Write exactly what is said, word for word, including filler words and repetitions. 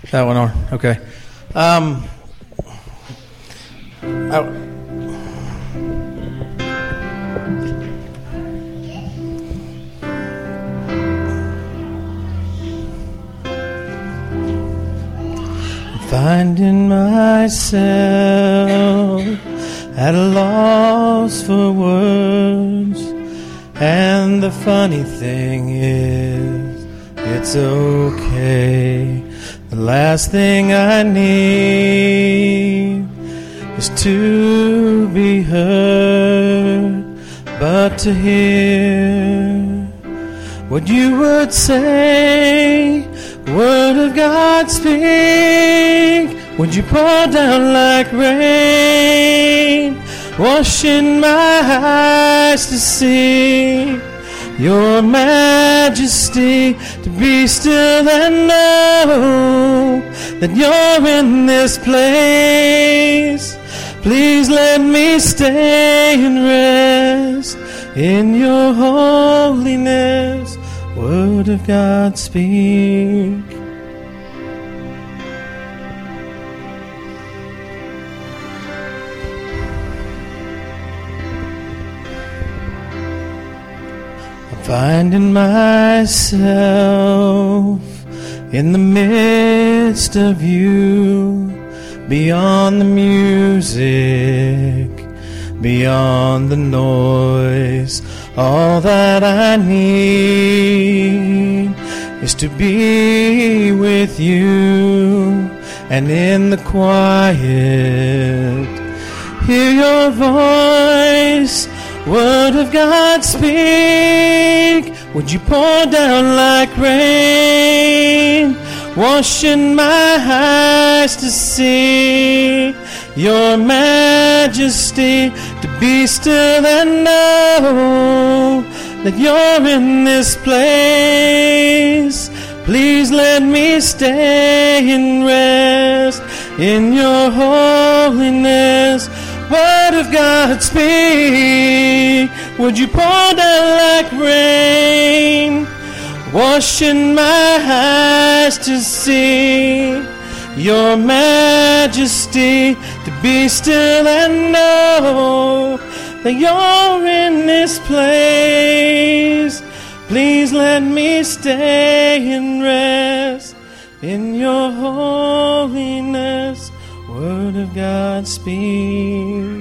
That one on. Okay. Um, I, Finding myself at a loss for words, and the funny thing is, it's okay. The last thing I need is to be heard, but to hear what you would say. Word of God, speak. Would you pour down like rain, washing my eyes to see your majesty, to be still and know that you're in this place. Please let me stay and rest in your holiness. Word of God, speak. I'm finding myself in the midst of you, beyond the music, beyond the noise. All that I need is to be with you, and in the quiet hear your voice. Word of God, speak. Would you pour down like rain, washing my eyes to see your majesty, to be still and know that you're in this place. Please let me stay and rest in your holiness. Word of God, speak. Would you pour down like rain, washing my eyes to see your majesty, to be still and know that you're in this place. Please let me stay and rest in your holiness. Word of God, speak.